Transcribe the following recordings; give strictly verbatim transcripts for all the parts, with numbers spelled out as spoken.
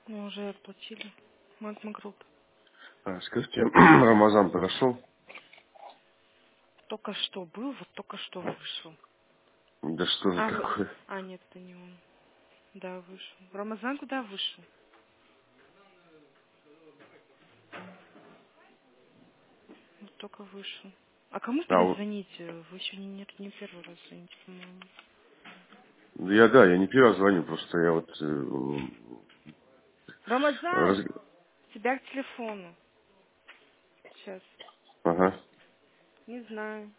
Мы уже оплатили. Магма Групп. А, скажите, Рамазан прошел? Только что был, вот только что вышел. Да что же А, вы... такое? а нет, это не он. Да, вышел. Рамазан куда вышел? Вот только вышел. А кому А, вот, перезвонить? Вы еще не, не, не первый раз звоните, по-моему. я, да, я не первый раз звоню, просто я вот... э, Рамазан! раз- Тебя к телефону. Сейчас. Ага. Не знаю.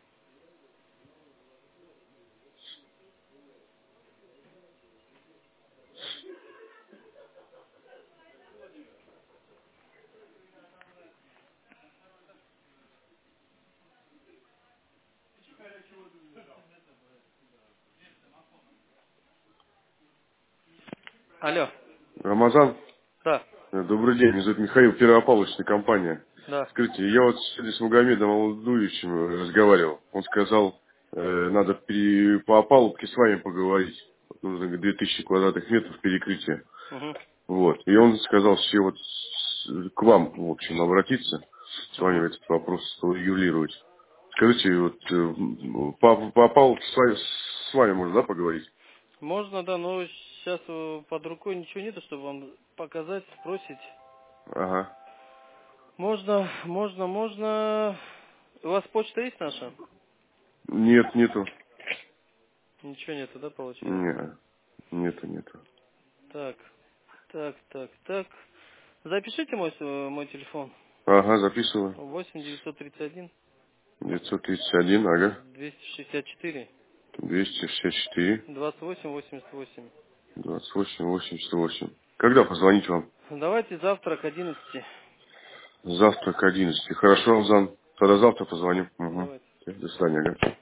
Алло. Рамазан, Да, э, добрый день, меня зовут Михаил, первоополочная компания. да. Скажите, я вот сегодня с Магомедом Алдуевичем разговаривал. Он сказал, э, надо при, по опалубке с вами поговорить. Вот нужно говорит, две тысячи квадратных метров перекрытия. Угу, Вот. И он сказал, что вот с- к вам, в общем, обратиться, с вами угу. этот вопрос урегулировать. Скажите, вот э, по, по опалубке с вами, с вами можно, да, поговорить? Можно, да, но сейчас под рукой ничего нету, чтобы вам показать, спросить. Ага. Можно, можно, можно. У вас почта есть наша? Нет, нету. Ничего нету, да, получается? Не, нету, нету. Так, так, так, так. Запишите мой, с- мой телефон. Ага, записываю. восемь девятьсот тридцать один девятьсот тридцать один, ага. двести шестьдесят четыре двести шестьдесят четыре, двадцать восемь восемьдесят восемь. двадцать восемь, восемьдесят восемь. Когда позвонить вам? Давайте завтра к одиннадцати. Завтра к одиннадцати. Хорошо, Рамзан. Тогда завтра позвоню. Угу. Давайте. До свидания, ага.